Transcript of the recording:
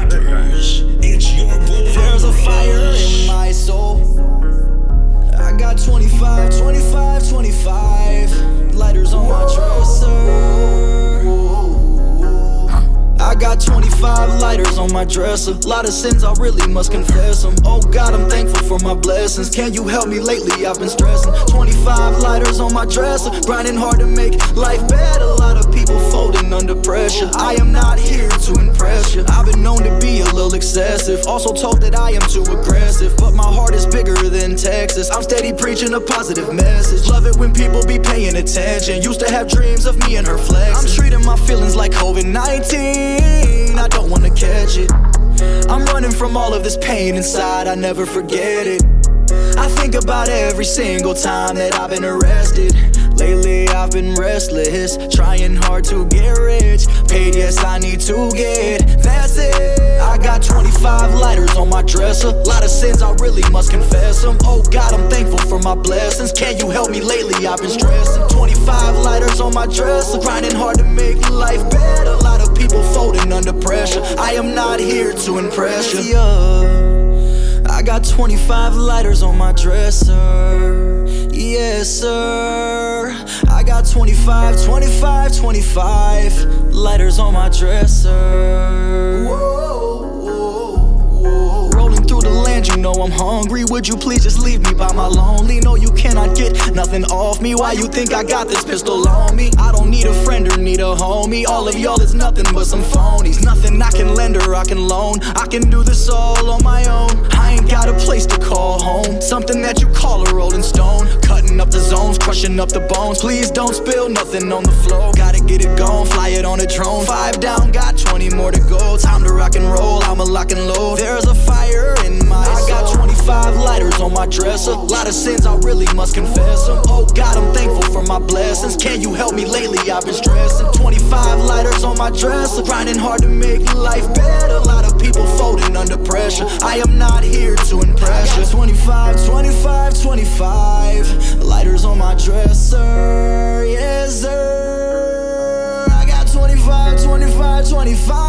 rappers. It's your boy. There's a fire in my soul. I got 25, 25, 25 lighters on my dresser. I got 25 lighters on my dresser. Lot of sins, I really must confess them. Oh God, I'm thankful for my blessings. Can you help me lately? I've been stressing. 25 lighters on my dresser, grinding hard to make life better. A lot of people folding under pressure. I am not here to impress you. I've been known to be a little excessive, also told that I am too aggressive, but my heart is bigger than Texas. I'm steady preaching a positive message. Love it when people be paying attention. Used to have dreams of me and her flexing. I'm treating my feelings like COVID-19. I don't wanna catch it. I'm running from all of this pain inside, I never forget it. I think about every single time that I've been arrested. Lately I've been restless, trying hard to get rich. Paid, yes, I need to get, that's it. I got 25 lighters on my dresser. Lot of sins, I really must confess them. Oh God, I'm thankful for my blessings. Can you help me lately? I've been stressing. 25 lighters on my dresser, grinding hard to make life better. A lot of people folding under pressure. I am not here to impress you. I got 25 lighters on my dresser. Yes, sir. I got 25, 25, 25 lighters on my dresser. Rolling through the land, you know I'm hungry. Would you please just leave me by my lonely? No, you cannot get nothing off me. Why you think I got this pistol on me? I don't need a friend or need a homie. All of y'all is nothing but some phonies. Nothing I can lend or I can loan. I can do this all on my own. I ain't got a place to call home. Something that you call a rolling stone. Cutting up the zones, crushing up the bones. Please don't spill nothing on the floor. Gotta get it gone, fly it on a drone. 5 down, got 20 more to go. Time to rock and roll, I'ma lock and load. There's a fire in my soul. I got 25 lighters on my dresser. Lot of sins, I really must confess them. Oh God, I'm thankful for my blessings. Can you help me lately? I've been stressing. 25 lighters on my dresser, grinding hard to make life better. A lot of people folding under pressure. I am not here to impress you. 25, 25, 25 lighters on my dresser. Yes, sir. I got 25, 25, 25